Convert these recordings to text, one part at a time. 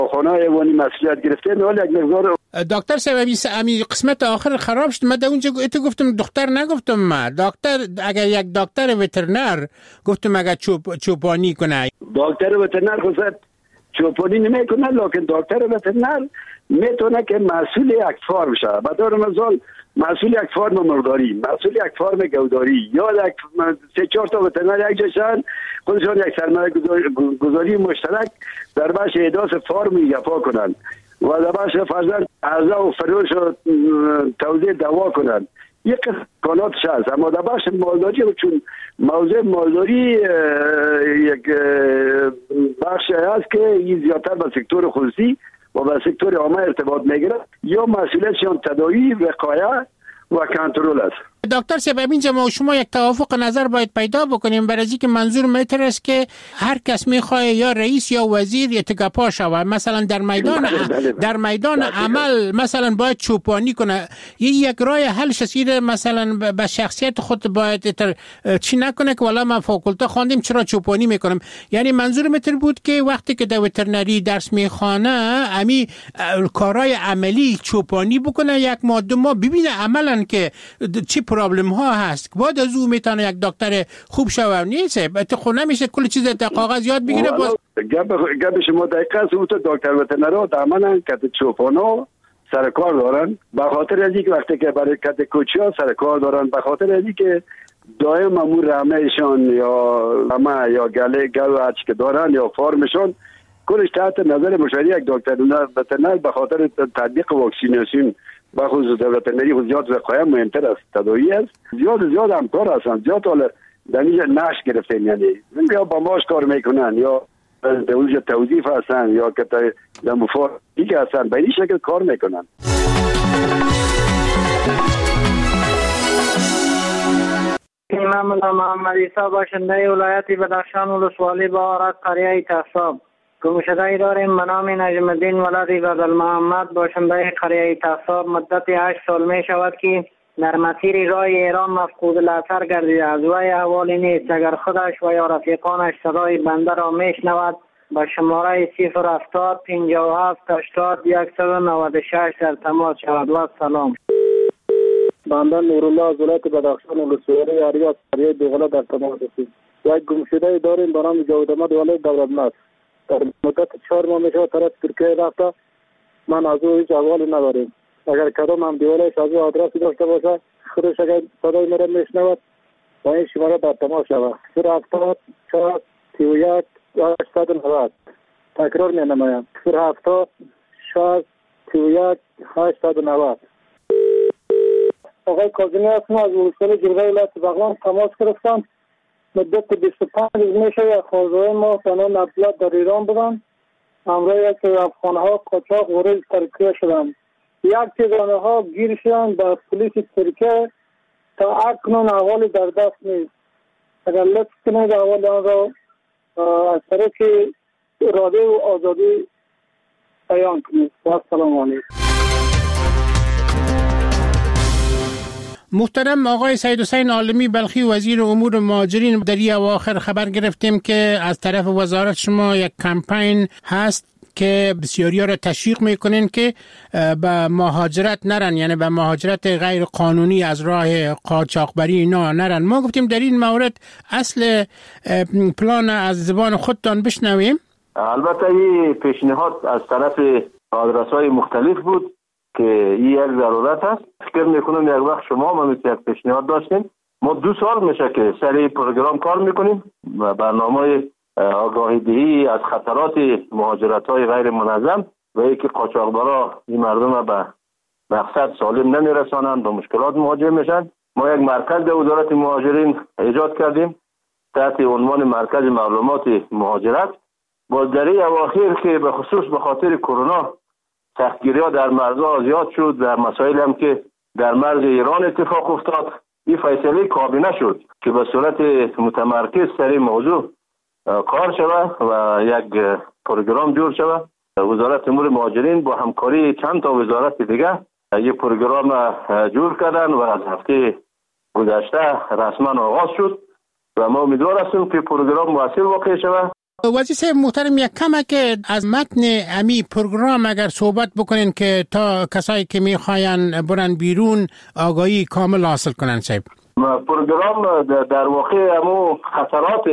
خانه ایوانی مسئولیت گرفته نه یک مقدار. دکتر سببی امی قسمت آخر خراب شد. من در اونجا گفتم دختر نگفتم. ما دکتر اگر یک دکتر وترنر گفتم اگر چوپانی کنه. دکتر وترنر خود چوپانی نمیکنه، لکن دکتر وترنر میتونه که مسئول یک فارم شه. به طور مثال مسئول یک فارم مرغداری، مسئول یک فارم گوداری یا یک 3-4 تا وترنر یک جاشن خودشان یک سرمایه گذاری مشترک در بخش احداث فارم گپا کنن و در بخش فرزند اعضا و فروش و توزیع دوا کنن. یک کاناتش هست، اما در بخش مالداری چون موضوع مالداری یک بخش هست که این زیادتر به سکتور خصوصی و به سکتور عامه ارتباط میگیره یا مسئولیتشان تداوی، وقایه و کنترل است. دکتر سبب اینجا ما شما یک توافق نظر باید پیدا بکنیم، برای اینکه منظور میتر است که هر کس میخواد یا رئیس یا وزیر اتگاپا شود، مثلا در میدان عمل مثلا باید چوپانی کنه. یک راه حل شسیر مثلا به شخصیت خود باید چی نکنه که والا ما فاکولته خواندیم چرا چوپانی میکنم. یعنی منظور میتر بود که وقتی که در وترنری درس میخوانه امی کارهای عملی چوپانی بکنه، یک ماه 2 ماه ببینه عملا که چی پرابلم ها هست، بعد از او میتونه یک دکتر خوب شوه. نیست خود نمیشه کل چیز در کاغذ یاد بگیره. باز گپ شما دقیقه است. او تو دکتر وترنرها دامن کت چوپانو سر کار دارن، به خاطر از اینکه وقتی که برای کت کوچیا سر کار دارن، به خاطر از اینکه دائم امور رمهشان یا رمه یا گله گوچ که دارن یا فارمشان کلش تحت نظر مشاوره یک دکتر وترنر به خاطر تطبیق واکسیناسیون با خصوص وترنری خود زیاد وقایع مهمتر است، تداوی است. زیاد همکار هستند، زیاد حالا در اینجا نش گرفتیم، یعنی یا با ماش کار میکنن یا در اونجا توظیف هستن یا که در مفاهمی هستن، به این شکل کار میکنن. من محمد عیسی باشنده ولایت بدخشان ولسوالی بهارت قریه تحصاب گمشده داریم. به نام نجم الدین ولد بدل محمد باشنده قریه تحصاب مدت 8 سال می شود که در مسیر راه ایران مفقود الاثر گردیده. از وی احوالی نیست. اگر خودش و یا رفیقانش صدای بنده را میشنود به شماره 070 57 80 196 در تماس شود. و سلام. بنده نورالله از ولایت بدخشان ولسوالی اریاس قریه دوغله در تماس هستیم. یک گمشده داریم به نام جاوید احمد ولایت دولتمند. در مدت 4 ماه میشه طرف ترکیه رفته، من از او هیچ احوالی نداریم. اگر کدام هم دیوالش از او آدرسی داشته باشه خودش اگر صدای مرا میشنود با این شماره در تماس شود. 070 4 31 890. تکرار می نمایم 070 4 31 890. آقای کاظمی هستم از ولسوالی جلگه ولایت بغلان تماس گرفتم. مدت 25 روز میشه یک خانواده ما تنها عبدالله در ایران بودن، همراه یک افغانها قاچاق وارد ترکیه شدند. یک تعداد ها گیر شدند در پلیس ترکیه، تا اکنون احوال در دست نیست. اگر لطف کنید احوال آن را از طریق رادیو آزادی بیان کنید. السلام علیکم. محترم آقای سید حسین عالمی بلخی وزیر امور مهاجرین، در این اواخر خبر گرفتیم که از طرف وزارت شما یک کمپین هست که بسیاری را تشویق میکنین که به مهاجرت نرن، یعنی به مهاجرت غیر قانونی از راه قاچاقبری اینا نرن. ما گفتیم در این مورد اصل پلان از زبان خودتان بشنویم. البته این پیشنهاد از طرف آدرس‌های مختلف بود که این یک ضرورت است. فکر میکنم یک وقت شما ما مثل یک پیشنهاد داشتیم. ما 2 سال میشه که سر این پروگرام کار میکنیم و برنامه آگاهی دهی از خطرات مهاجرت های غیر منظم و اینکه قاچاقبرا این مردم به مقصد سالم نمیرسانند و مشکلات مواجه میشن. ما یک مرکز در وزارت مهاجرین ایجاد کردیم تحت عنوان مرکز معلومات مهاجرت. باز در این اواخر که به خصوص به خاطر کرونا سختگیری ها در مرزها زیاد شد و مسائل هم که در مرز ایران اتفاق افتاد، این فیصله کابینه شد که به صورت متمرکز سر این موضوع کار شود و یک پروگرام جور شود. وزارت امور مهاجرین با همکاری چند تا وزارت دیگه یک پروگرام جور کردن و از هفته گذشته رسما آغاز شد و ما امیدوار هستیم که پروگرام مؤثر واقع شود وزیر صاحب محترم، یک کمه که از متن امی پروگرام اگر صحبت بکنین که تا کسایی که میخواین برن بیرون آگاهی کامل حاصل کنن صاحب. پروگرام در واقع همو خطرات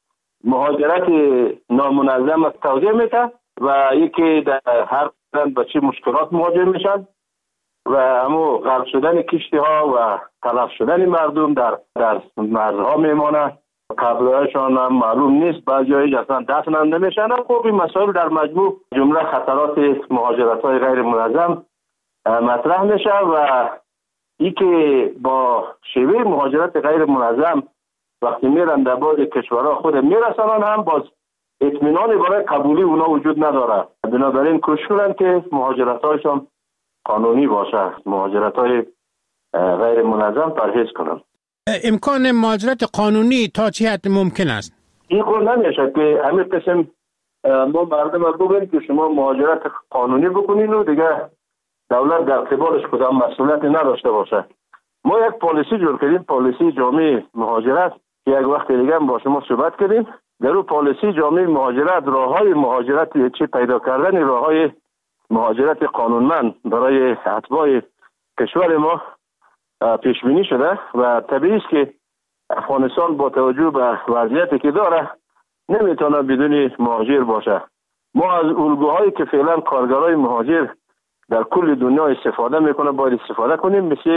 مهاجرت نامنظم توضیح میده و یکی در هر قدم به چه مشکلات مواجه میشن و همو غرق شدن کشتی ها و تلف شدن مردم در مرزها میمانه. قبلهایشان هم معلوم نیست، بعضی اصلا دفن هم نمیشن. خب این مسائل در مجموع جمله خطرات مهاجرت های غیر منظم مطرح میشه و ای که با شیوه مهاجرت غیر منظم وقتی میرن در بعض کشورها خود میرسنن هم باز اطمینان برای قبولی اونا وجود نداره. بنابراین کوشش کنن که مهاجرت هایشان قانونی باشه، مهاجرت های غیر منظم پرهیز کنن. امکان مهاجرت قانونی تا چه حد ممکن است؟ این قول نمیشه که همین قسم ما مردم بگویم که شما مهاجرت قانونی بکنین و دیگه دولت در قبالش کدام مسئولیتی نداشته باشه. ما یک پالیسی جور کردیم، پالیسی جامع مهاجرت که یک وقت دیگه با شما صحبت کردیم. در اون پالیسی جامع مهاجرت راههای مهاجرت چه پیدا کردن راههای مهاجرت قانونمند برای اتباع کشور ما پیش بینی شده و طبیعی است که افغانستان با توجه به وضعیتی که داره نمیتونه بدون مهاجر باشه. ما از الگوهایی که فعلا کارگرای مهاجر در کل دنیا استفاده میکنه باید استفاده کنیم. مثل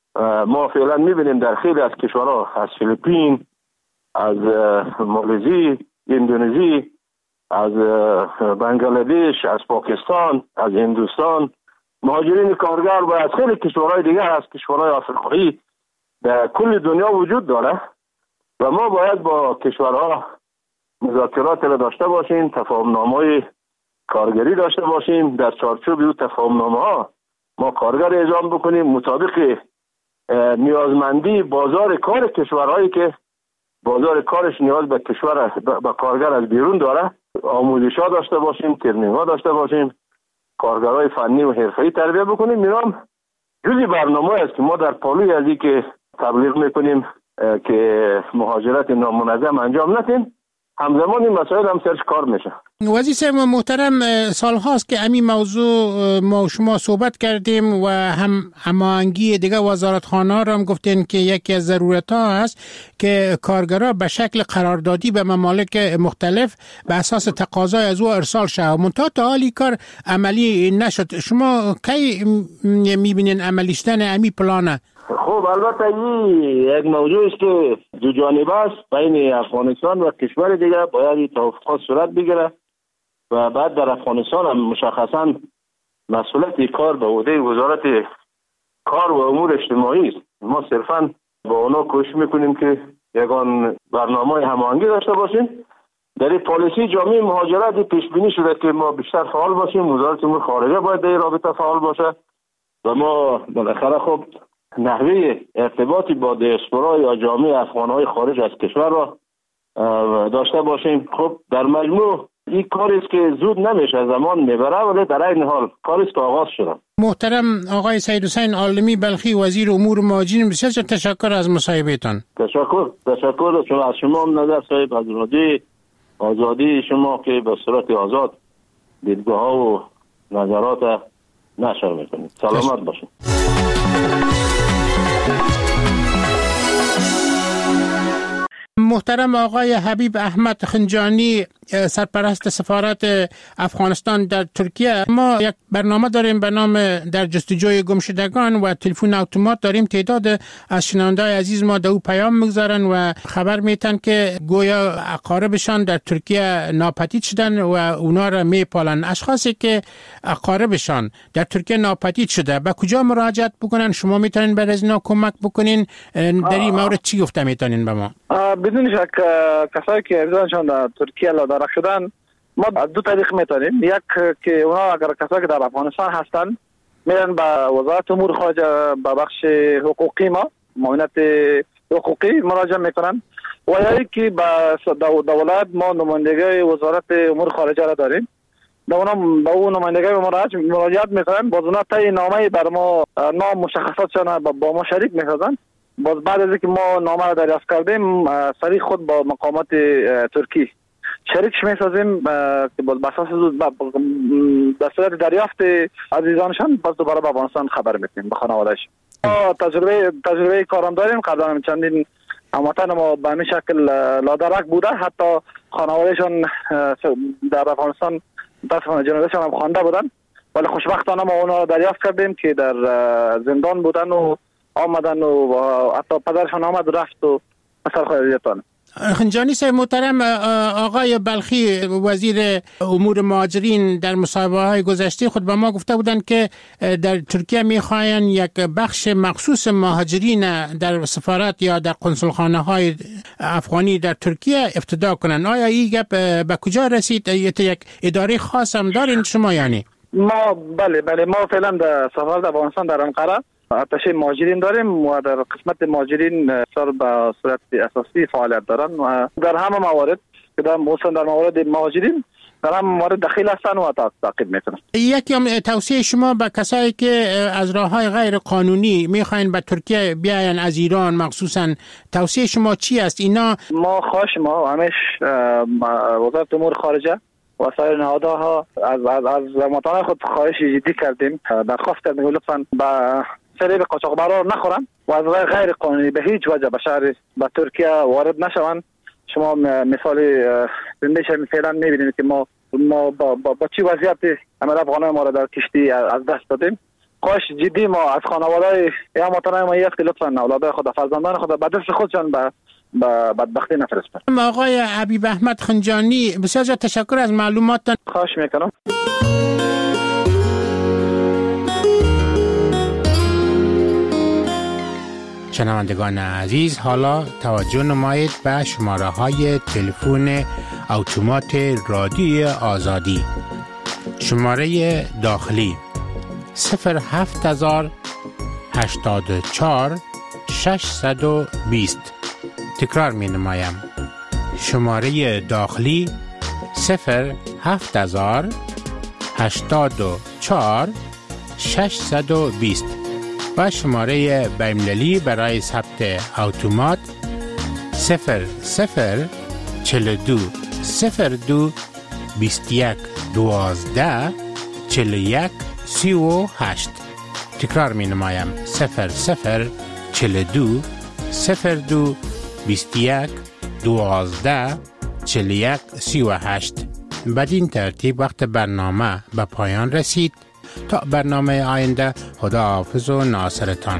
ما فعلا میبینیم در خیلی از کشورها، از فیلیپین، از مالزی، اندونزی، از بنگلادش، از پاکستان، از هندوستان، مهاجرین کارگر و از خیلی کشورهای دیگر، از کشورهای آفریقایی در کل دنیا وجود داره و ما باید با کشورها مذاکرات را داشته باشیم، تفاهم‌نامه‌های کارگری داشته باشیم. در چارچوب این تفاهم‌نامه‌ها ما کارگر اعزام بکنیم مطابق نیازمندی بازار کار کشورهایی که بازار کارش نیاز به کشور به کارگر از بیرون داره. آموزش‌ها داشته باشیم، ترنینگ‌ها داشته باشیم، کارگرای فنی و حرفه‌ای تربیت بکنیم. اینام جزئی برنامه است که ما در پالوی از این که تبلیغ میکنیم که مهاجرت نامنظم انجام ندیم، همزمان این مسائل هم سرش کار میشه. وزیر صاحب محترم، سال هاست که امی موضوع ما شما صحبت کردیم و هم هماهنگی دیگه وزارتخانه را هم گفتین که یکی از ضرورت‌ها هست که کارگرها به شکل قراردادی به ممالک مختلف به اساس تقاضای از او ارسال شود. منتها تا حالی کار عملی نشد. شما کی میبینین عملی شدن امی پلانه؟ خب البته این یک موضوع است که دو جانبه است. بین افغانستان و کشور دیگه باید توافقات صورت بگیره و بعد در افغانستان هم مشخصا مسئولیت کار به عهده وزارت کار و امور اجتماعی است. ما صرفا با اونا کوشش میکنیم که یگان برنامه هماهنگی داشته باشیم. در این پالیسی جامع مهاجرت پیش بینی شده که ما بیشتر فعال باشیم. وزارت امور خارجه باید در رابطه فعال باشه و ما بالاخره خب نحوه ارتباطی با دیاسپورا یا جامعه افغانهای خارج از کشور را داشته باشیم. خب در مجموع این کاری است که زود نمیشه، زمان میبره، ولی در این حال کاری است که آغاز شده. محترم آقای سید حسین عالمی بلخی، وزیر امور مهاجرین، بسیار تشکر از مصاحبهتان. تشکر شما از شما هم نظر صاحب از آزادی شما که به صورت آزاد دیدگاه ها و نظرات نشر میکنید. سلامت باشید. محترم آقای حبیب احمد خنجانی، سرپرست سفارت افغانستان در ترکیه، ما یک برنامه داریم به نام در جستجوی گمشدگان و تلفن اتومات داریم. تعداد از شنونده‌های عزیز ما در او پیام میگذارن و خبر میتن که گویا اقاربشان در ترکیه ناپدید شدن و اونا را میپالن. اشخاصی که اقاربشان در ترکیه ناپدید شده به کجا مراجعت بکنن؟ شما میتونین برای اینا کمک بکنین؟ در این مورد چی گفته میتونین به ما؟ بدون شک کسایی که ارزانشان در ترکیه لادرک شدن ما دو طریق میتونیم. یک که اونا اگر کسایی که در افغانستان هستن میرن به وزارت امور خارجه به بخش حقوقی ما معاونت حقوقی مراجعه میکنن و یا که به دولت ما نمایندگی وزارت امور خارجه را داریم. به اون نمایندگی مراجعت میکنن، باز اونا طی نامه بر ما نام مشخصاتشان با ما شریک میسازن. باز بعد از اینکه ما نامه را دریافت کردیم سریع خود با مقامات ترکی شریکش میسازیم که به اساس در صورت دریافت عزیزانشان باز دوباره به افغانستان خبر میدیم به خانوادهش. تجربه کارم داریم. قبلا چندین هموطن ما به همین شکل لادرک بوده، حتی خانوادهشان در افغانستان متاسفانه جنازهشان هم خوانده بودن، ولی خوشبختانه ما اونا دریافت کردیم که در زندان بودن و آمدن و حتی پدرشان آمد و رفت و اثر خیلیتان. خنجانی صاحب محترم، آقای بلخی وزیر امور مهاجرین در مصاحبه‌های گذشته خود به ما گفته بودند که در ترکیه می‌خواهند یک بخش مخصوص مهاجرین در سفارت یا در قنصلخانه‌های افغانی در ترکیه افتتاح کنند. آیا این گپ به کجا رسید؟ یک اداره خاص هم دارین شما یعنی؟ بله ما فعلا در سفارت افغانستان در انقره اتشه مهاجرین داریم و در قسمت مهاجرین سر به صورت اساسی فعالیت دارن و در همه موارد که در موارد مهاجرین در همه موارد دخیل هستن و تعقیب میکنن. یکی توصیه شما به کسایی که از راههای غیر قانونی میخواین به ترکیه بیاین از ایران مخصوصا، توصیه شما چی است؟ اینا ما خواهش ما همیش وزارت امور خارجه و سایر نهادها از مطالعه خود خواهش جدی کردیم، درخواست کردیم لطفاً به فریب قاچاقبران نخورن و از راه غیر قانونی به هیچ وجه به شهر به ترکیه وارد نشوند. شما مثال زندهش فعلا میبینید که ما با چی وضعیت عمل افغانای ما را در کشتی از دست دادیم. خواهش جدی ما از خانواده یا مطالعه ما است که لطفاً اولادای خود فرزندان خود به دست خودشان به بدبختی نفرستن. آقای حبیب احمد خنجانی، بسیار تشکر از معلوماتتان. خواهش میکنم. شنوندگان عزیز، حالا توجه نمایید به شماره های تلفن اتومات رادیو آزادی. شماره داخلی 07084 620. تکرار می نمایم. شماره داخلی 07084 620 و شماره بین‌المللی برای ثبت اتومات 0042 02 21 12 41 38. تکرار می نمایم 0042 02 21 12 41 38. بدین ترتیب وقت برنامه به پایان رسید. تا برنامه آینده، خدا حافظ و ناصرتان.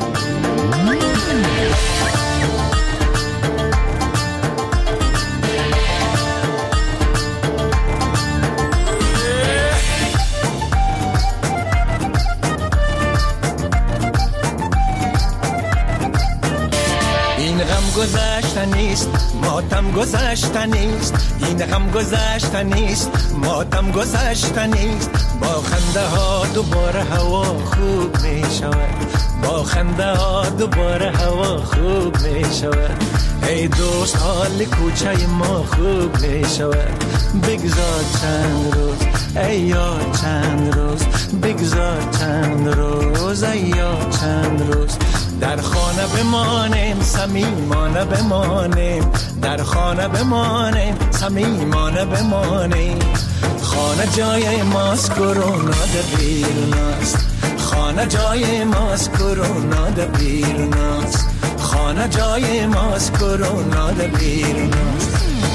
گذشتنیست، ماتم گذشتنیست، این غم گذشتنیست، ماتم گذشتنیست. با خنده ها دوباره هوا خوب می شود، با خنده ها دوباره هوا خوب می شود. ای دوست حال کوچه ما خوب می شود. بگذار چند روز ای یار، چند روز بگذار چند روز ای یار، چند روز در خانه بمانیم، صمیمانه بمانیم، در خانه بمانیم، صمیمانه بمانیم. خانه جای ماست، کرونا در بیرون است. خانه جای ماست، کرونا در بیرون است. خانه جای ماست، کرونا در بیرون است.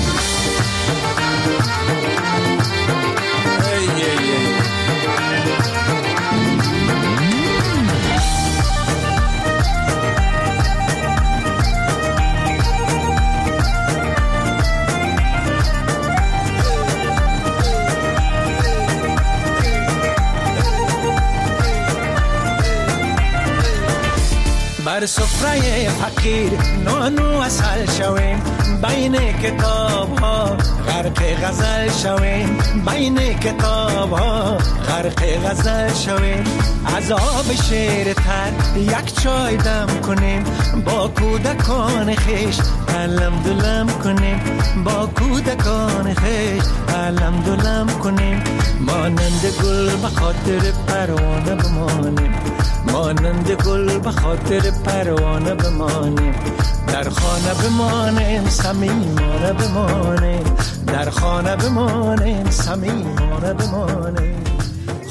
بر سفره فقیر نانو اصل شویم، بین کتاب ها غرق غزل شویم، بین کتاب ها غرق غزل شویم، از آب شیر تر یک چای دم کنیم، با کودکان خیش علم دلم کنیم، با کودکان خیش علم دلم کنیم. مانند گل به خاطر پروانه بمانیم، مانند گل به خاطر پروانه بمانیم. در خانه بمانیم صمیمانه بمانیم، در خانه بمانیم صمیمانه بمانیم.